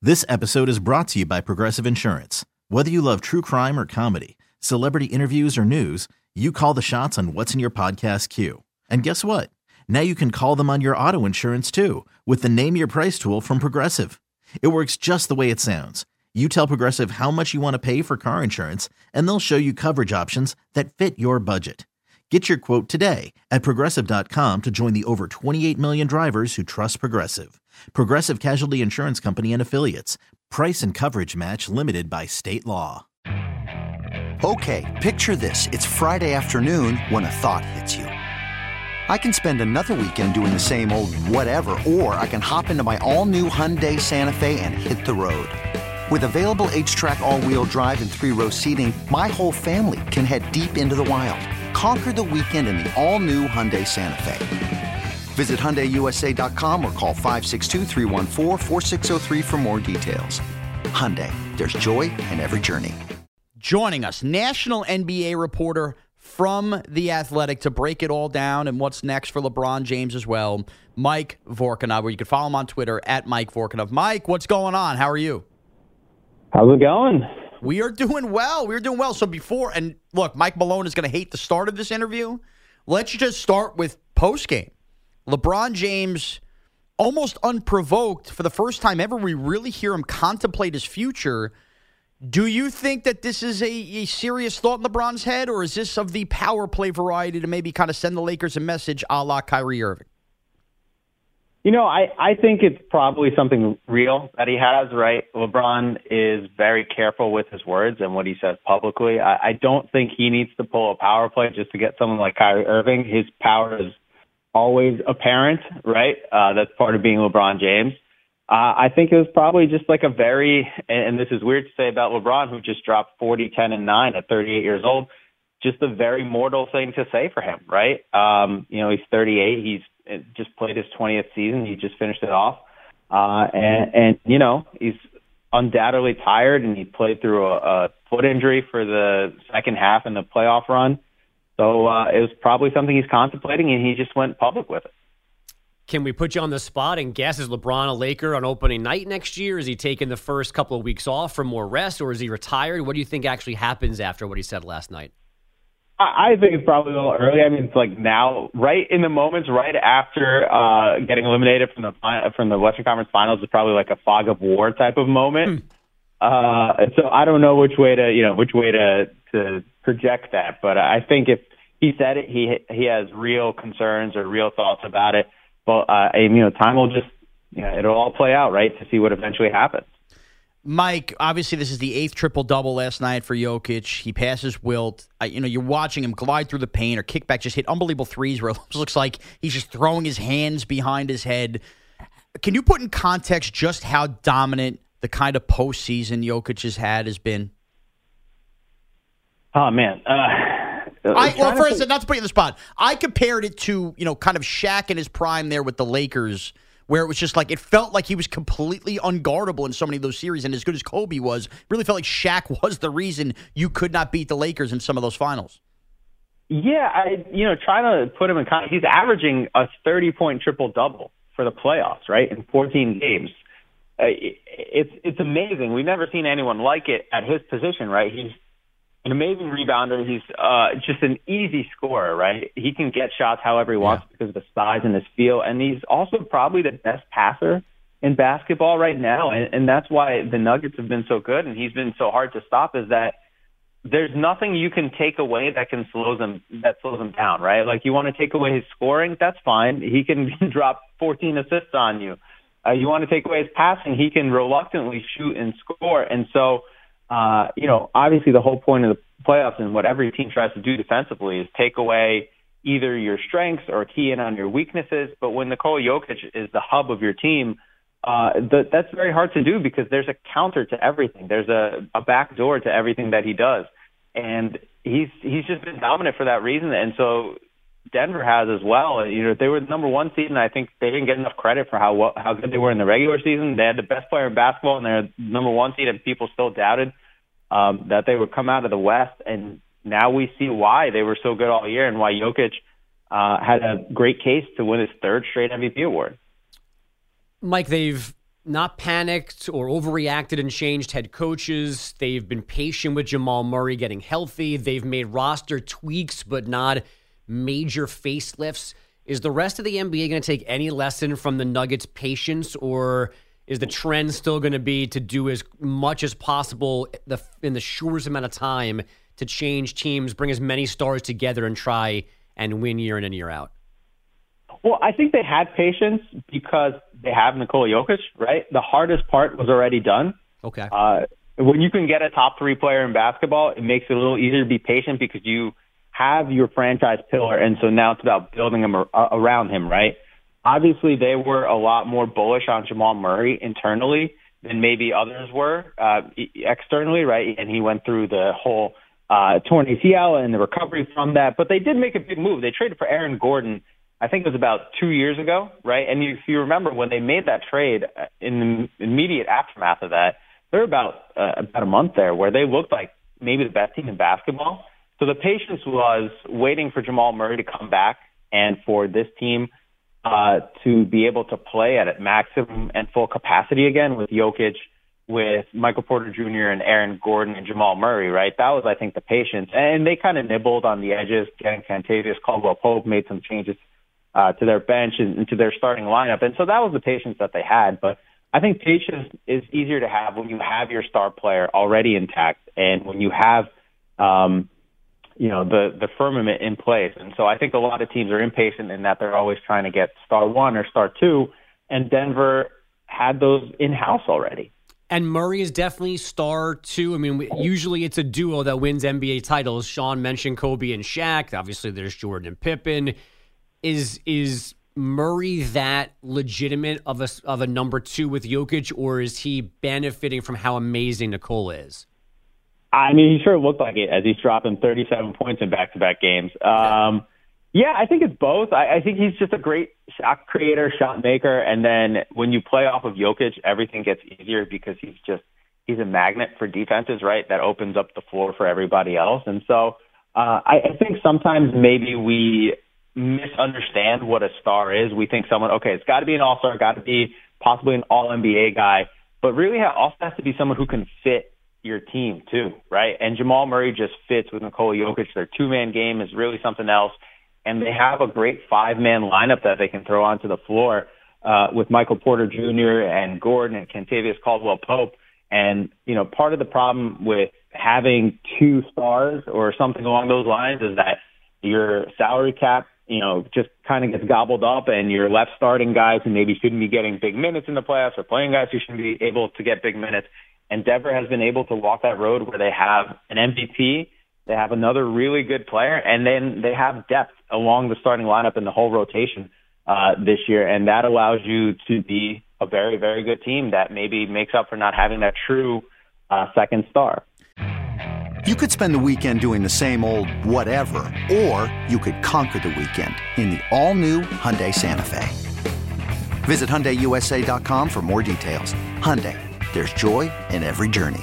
This episode is brought to you by Progressive Insurance. Whether you love true crime or comedy, celebrity interviews or news, you call the shots on what's in your podcast queue. And guess what? Now you can call them on your auto insurance too with the Name Your Price tool from Progressive. It works just the way it sounds. You tell Progressive how much you want to pay for car insurance, and they'll show you coverage options that fit your budget. Get your quote today at Progressive.com to join the over 28 million drivers who trust Progressive. Progressive Casualty Insurance Company and Affiliates. Price and coverage match limited by state law. Okay, picture this. It's Friday afternoon when a thought hits you. I can spend another weekend doing the same old whatever, or I can hop into my all-new Hyundai Santa Fe and hit the road. With available H-Track all-wheel drive and 3-row seating, my whole family can head deep into the wild. Conquer the weekend in the all-new Hyundai Santa Fe. Visit HyundaiUSA.com or call 562-314-4603 for more details. Hyundai, there's joy in every journey. Joining us, national NBA reporter from The Athletic to break it all down and what's next for LeBron James as well, Mike Vorkunov, where you can follow him on Twitter at Mike Vorkunov. Mike, what's going on? How are you? How's it going? We are doing well. So before, and look, Mike Malone is going to hate the start of this interview. Let's just start with postgame. LeBron James, almost unprovoked, for the first time ever, we really hear him contemplate his future. Do you think that this is a serious thought in LeBron's head, or is this of the power play variety to maybe kind of send the Lakers a message a la Kyrie Irving? You know, I think it's probably something real that he has, right? LeBron is very careful with his words and what he says publicly. I don't think he needs to pull a power play just to get someone like Kyrie Irving. His power is always apparent, right? That's part of being LeBron James. I think it was probably just like a very, and this is weird to say about LeBron, who just dropped 40, 10, and 9 at 38 years old, just a very mortal thing to say for him, right? He's 38. He's just played his 20th season. He just finished it off. He's undoubtedly tired, and he played through a foot injury for the second half in the playoff run. So it was probably something he's contemplating, and he just went public with it. Can we put you on the spot and guess, is LeBron a Laker on opening night next year? Is he taking the first couple of weeks off for more rest, or is he retired? What do you think actually happens after what he said last night? I think it's probably a little early. I mean, it's like now, right in the moments, right after getting eliminated from the Western Conference Finals, is probably like a fog of war type of moment. So I don't know which way to project that, but I think if he said it, he has real concerns or real thoughts about it. But time will just it'll all play out, right, to see what eventually happens. Mike, obviously this is the 8th triple-double last night for Jokic. He passes Wilt. You're watching him glide through the paint or kick back, just hit unbelievable threes where it looks like he's just throwing his hands behind his head. Can you put in context just how dominant the kind of postseason Jokic has been? Oh, man. For instance, not to put you on the spot, I compared it to, kind of Shaq in his prime there with the Lakers, where it was just like, it felt like he was completely unguardable in so many of those series. And as good as Kobe was, really felt like Shaq was the reason you could not beat the Lakers in some of those finals. Yeah, trying to put him in context, he's averaging a 30-point triple-double for the playoffs, right, in 14 games. It's amazing. We've never seen anyone like it at his position, right? He's an amazing rebounder. He's just an easy scorer, right? He can get shots however he wants because of the size and his feel. And he's also probably the best passer in basketball right now. And that's why the Nuggets have been so good and he's been so hard to stop, is that there's nothing you can take away that slows him down, right? Like, you want to take away his scoring, that's fine. He can drop 14 assists on you. You want to take away his passing, he can reluctantly shoot and score. And so, obviously the whole point of the playoffs and what every team tries to do defensively is take away either your strengths or key in on your weaknesses. But when Nikola Jokic is the hub of your team, that's very hard to do because there's a counter to everything. There's a back door to everything that he does. And he's just been dominant for that reason. And so Denver has as well. They were the number one seed, and I think they didn't get enough credit for how good they were in the regular season. They had the best player in basketball, and they're number one seed, and people still doubted that they would come out of the West. And now we see why they were so good all year and why Jokic had a great case to win his third straight MVP award. Mike, they've not panicked or overreacted and changed head coaches. They've been patient with Jamal Murray getting healthy. They've made roster tweaks, but not major facelifts. Is the rest of the NBA going to take any lesson from the Nuggets' patience, or is the trend still going to be to do as much as possible in the shortest amount of time to change teams, bring as many stars together, and try and win year in and year out? Well, I think they had patience because they have Nikola Jokic, right? The hardest part was already done. Okay. When you can get a top 3 player in basketball, it makes it a little easier to be patient because you have your franchise pillar, and so now it's about building him around him, right? Obviously, they were a lot more bullish on Jamal Murray internally than maybe others were externally, right? And he went through the whole torn ACL and the recovery from that. But they did make a big move. They traded for Aaron Gordon, I think it was about 2 years ago, right? And if you remember, when they made that trade in the immediate aftermath of that, there were about a month there where they looked like maybe the best team in basketball. So the patience was waiting for Jamal Murray to come back and for this team to be able to play at maximum and full capacity again with Jokic, with Michael Porter Jr. and Aaron Gordon and Jamal Murray, right? That was, I think, the patience. And they kind of nibbled on the edges, getting Kentavious Caldwell-Pope, made some changes to their bench and to their starting lineup. And so that was the patience that they had. But I think patience is easier to have when you have your star player already intact and when you have the firmament in place. And so I think a lot of teams are impatient in that they're always trying to get star 1 or star 2, and Denver had those in-house already. And Murray is definitely star 2. I mean, usually it's a duo that wins NBA titles. Sean mentioned Kobe and Shaq. Obviously, there's Jordan and Pippen. Is Murray that legitimate of a number 2 with Jokic, or is he benefiting from how amazing Nikola is? I mean, he sure looked like it as he's dropping 37 points in back-to-back games. Yeah, I think it's both. I think he's just a great shot creator, shot maker, and then when you play off of Jokic, everything gets easier because he's a magnet for defenses, right? That opens up the floor for everybody else. And so I think sometimes maybe we misunderstand what a star is. We think someone, okay, it's got to be an all-star, got to be possibly an all-NBA guy, but really also has to be someone who can fit your team too, right? And Jamal Murray just fits with Nikola Jokic. Their 2-man game is really something else. And they have a great 5-man lineup that they can throw onto the floor with Michael Porter Jr. and Gordon and Kentavious Caldwell-Pope. And, part of the problem with having 2 stars or something along those lines is that your salary cap, just kind of gets gobbled up and you're left starting guys who maybe shouldn't be getting big minutes in the playoffs or playing guys who shouldn't be able to get big minutes. And Denver has been able to walk that road where they have an MVP, they have another really good player, and then they have depth along the starting lineup and the whole rotation this year. And that allows you to be a very, very good team that maybe makes up for not having that true second star. You could spend the weekend doing the same old whatever, or you could conquer the weekend in the all-new Hyundai Santa Fe. Visit HyundaiUSA.com for more details. Hyundai, there's joy in every journey.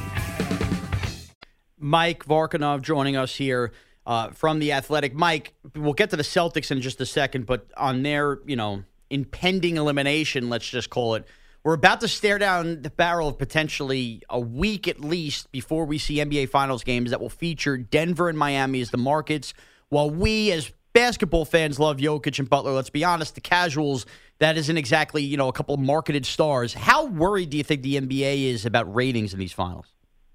Mike Vorkunov joining us here from The Athletic. Mike, we'll get to the Celtics in just a second, but on their, impending elimination, let's just call it, we're about to stare down the barrel of potentially a week at least before we see NBA Finals games that will feature Denver and Miami as the markets. While we, as basketball fans, love Jokic and Butler, let's be honest, the casuals, that isn't exactly, a couple of marketed stars. How worried do you think the NBA is about ratings in these finals?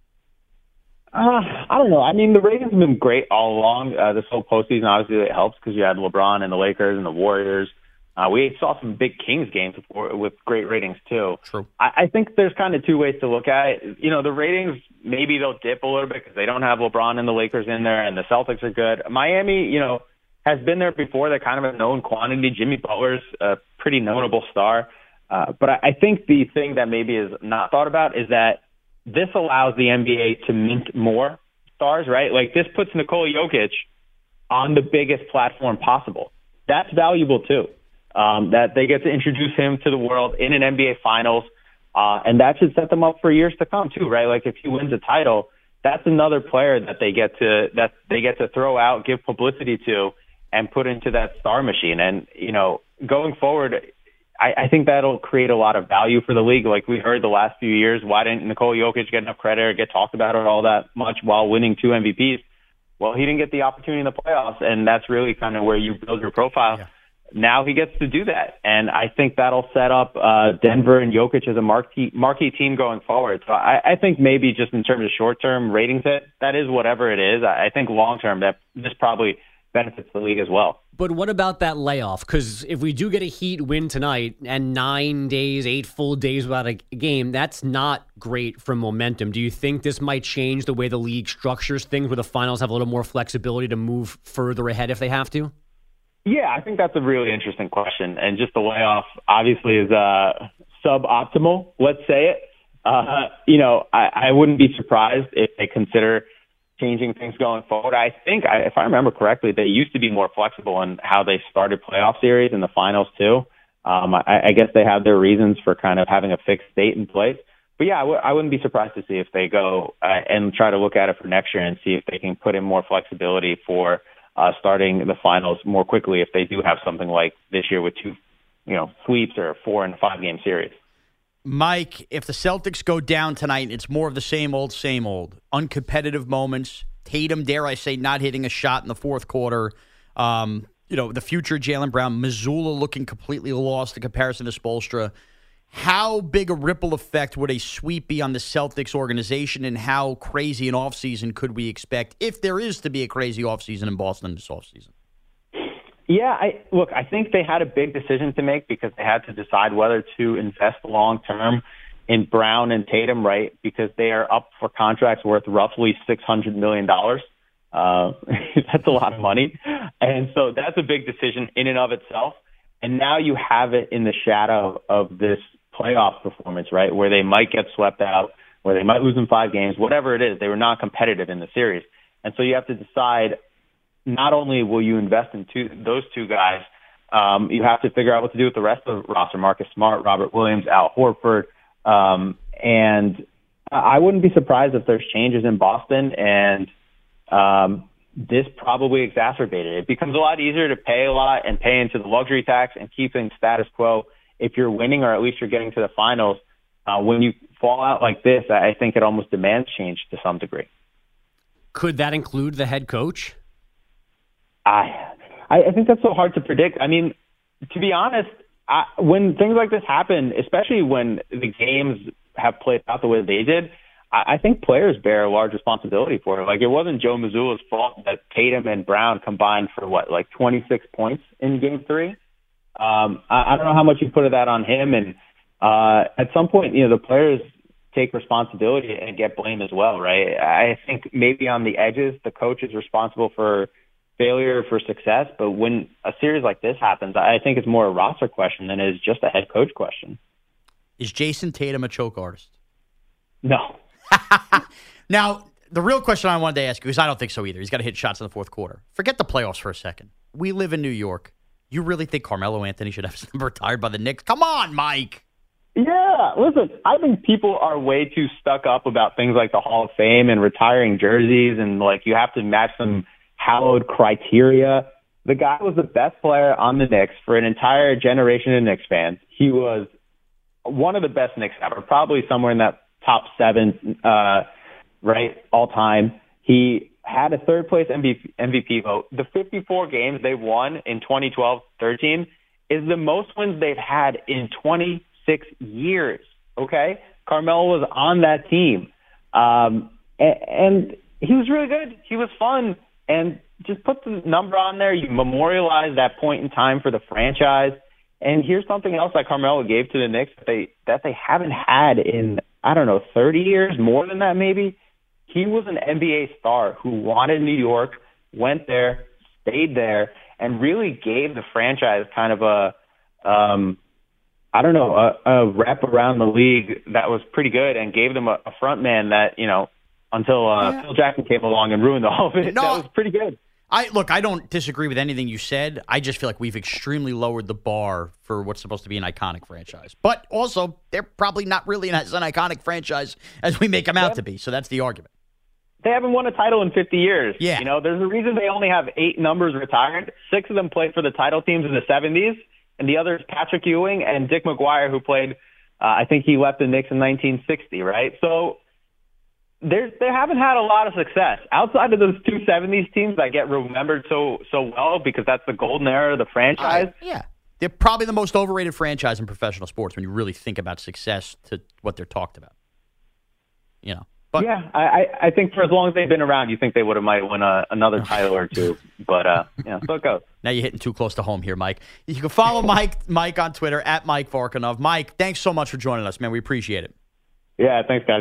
I don't know. I mean, the ratings have been great all along. This whole postseason, obviously, it helps because you had LeBron and the Lakers and the Warriors. We saw some big Kings games with great ratings, too. True. I think there's kind of 2 ways to look at it. The ratings, maybe they'll dip a little bit because they don't have LeBron and the Lakers in there, and the Celtics are good. Miami, has been there before. They're kind of a known quantity. Jimmy Butler's a pretty notable star. But I think the thing that maybe is not thought about is that this allows the NBA to mint more stars, right? Like, this puts Nikola Jokic on the biggest platform possible. That's valuable, too. That they get to introduce him to the world in an NBA Finals, and that should set them up for years to come, too, right? Like, if he wins a title, that's another player that they get to throw out, give publicity to, and put into that star machine. And, going forward, I think that'll create a lot of value for the league. Like we heard the last few years, why didn't Nikola Jokic get enough credit or get talked about it all that much while winning 2 MVPs? Well, he didn't get the opportunity in the playoffs, and that's really kind of where you build your profile. Yeah. Now he gets to do that, and I think that'll set up Denver and Jokic as a marquee team going forward. So I think maybe just in terms of short-term ratings, that is whatever it is. I think long-term, that this probably benefits the league as well. But what about that layoff? Because if we do get a Heat win tonight and 9 days, 8 full days without a game, that's not great for momentum. Do you think this might change the way the league structures things, where the finals have a little more flexibility to move further ahead if they have to? Yeah, I think that's a really interesting question. And just the layoff obviously is suboptimal, let's say it. I wouldn't be surprised if they consider changing things going forward. I think, if I remember correctly, they used to be more flexible in how they started playoff series and the finals too. I guess they have their reasons for kind of having a fixed date in place. But yeah, I wouldn't be surprised to see if they go and try to look at it for next year and see if they can put in more flexibility for starting the finals more quickly if they do have something like this year with 2, sweeps or 4 and 5 game series. Mike, if the Celtics go down tonight, it's more of the same old. Uncompetitive moments. Tatum, dare I say, not hitting a shot in the fourth quarter. The future Jaylen Brown, Missoula looking completely lost in comparison to Spoelstra. How big a ripple effect would a sweep be on the Celtics organization, and how crazy an offseason could we expect, if there is to be a crazy offseason in Boston this offseason? Yeah, I think they had a big decision to make because they had to decide whether to invest long-term in Brown and Tatum, right? Because they are up for contracts worth roughly $600 million. That's a lot of money. And so that's a big decision in and of itself. And now you have it in the shadow of this playoff performance, right? Where they might get swept out, where they might lose in 5 games, whatever it is. They were not competitive in the series. And so you have to decide, not only will you invest in those 2 guys, you have to figure out what to do with the rest of the roster. Marcus Smart, Robert Williams, Al Horford. And I wouldn't be surprised if there's changes in Boston, and this probably exacerbated it. It becomes a lot easier to pay a lot and pay into the luxury tax and keep things status quo if you're winning, or at least you're getting to the finals. When you fall out like this, I think it almost demands change to some degree. Could that include the head coach? I think that's so hard to predict. I mean, to be honest, when things like this happen, especially when the games have played out the way they did, I think players bear a large responsibility for it. Like, it wasn't Joe Mazzulla's fault that Tatum and Brown combined for 26 points in Game 3. I don't know how much you put of that on him. And at some point, the players take responsibility and get blame as well, right? I think maybe on the edges, the coach is responsible for failure for success. But when a series like this happens, I think it's more a roster question than it is just a head coach question. Is Jason Tatum a choke artist? No. Now, the real question I wanted to ask you, because I don't think so either. He's got to hit shots in the fourth quarter. Forget the playoffs for a second. We live in New York. You really think Carmelo Anthony should have his number retired by the Knicks? Come on, Mike. Yeah, listen, I think people are way too stuck up about things like the Hall of Fame and retiring jerseys, and you have to match some hallowed criteria. The guy was the best player on the Knicks for an entire generation of Knicks fans. He was one of the best Knicks ever, probably somewhere in that top 7, right, all time. He had a third-place MVP vote. The 54 games they won in 2012-13 is the most wins they've had in 26 years, okay? Carmelo was on that team. And he was really good. He was fun. And just put the number on there. You memorialize that point in time for the franchise. And here's something else that Carmelo gave to the Knicks that they haven't had in, 30 years, more than that maybe. He was an NBA star who wanted New York, went there, stayed there, and really gave the franchise kind of a rep around the league that was pretty good, and gave them a front man that, until Phil Jackson came along and ruined all of it. No, that was pretty good. I don't disagree with anything you said. I just feel like we've extremely lowered the bar for what's supposed to be an iconic franchise. But also, they're probably not really as an iconic franchise as we make them out to be. So that's the argument. They haven't won a title in 50 years. Yeah. There's a reason they only have 8 numbers retired. 6 of them played for the title teams in the 70s. and the other is Patrick Ewing and Dick McGuire, who played, I think he left the Knicks in 1960, right? So they haven't had a lot of success. Outside of those two 70s teams that get remembered so well because that's the golden era of the franchise. Yeah. They're probably the most overrated franchise in professional sports when you really think about success to what they're talked about. You know. But, yeah, I think for as long as they've been around, you think they might win another title or two. But, so it goes. Now you're hitting too close to home here, Mike. You can follow Mike on Twitter, at Mike Vorkunov. Mike, thanks so much for joining us, man. We appreciate it. Yeah, thanks, guys.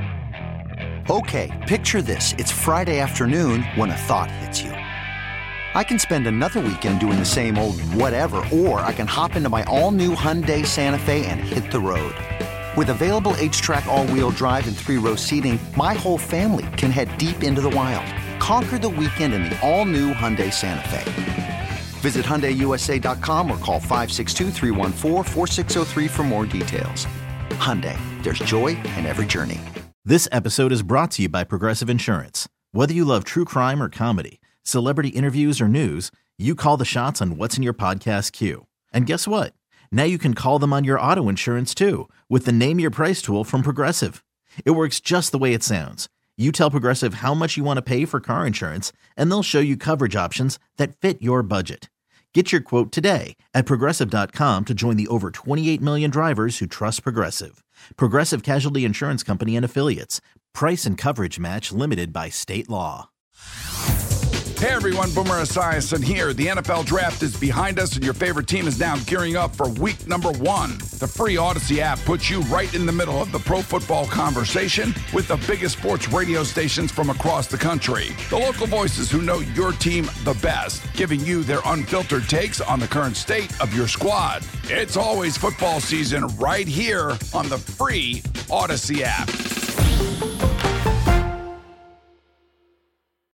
Okay, picture this. It's Friday afternoon when a thought hits you. I can spend another weekend doing the same old whatever, or I can hop into my all-new Hyundai Santa Fe and hit the road. With available H-Track all-wheel drive and 3-row seating, my whole family can head deep into the wild. Conquer the weekend in the all-new Hyundai Santa Fe. Visit HyundaiUSA.com or call 562-314-4603 for more details. Hyundai, there's joy in every journey. This episode is brought to you by Progressive Insurance. Whether you love true crime or comedy, celebrity interviews or news, you call the shots on what's in your podcast queue. And guess what? Now you can call them on your auto insurance too with the Name Your Price tool from Progressive. It works just the way it sounds. You tell Progressive how much you want to pay for car insurance, and they'll show you coverage options that fit your budget. Get your quote today at Progressive.com to join the over 28 million drivers who trust Progressive. Progressive Casualty Insurance Company and Affiliates. Price and coverage match limited by state law. Hey everyone, Boomer Esiason here. The NFL Draft is behind us and your favorite team is now gearing up for week number 1. The free Odyssey app puts you right in the middle of the pro football conversation with the biggest sports radio stations from across the country. The local voices who know your team the best, giving you their unfiltered takes on the current state of your squad. It's always football season right here on the free Odyssey app.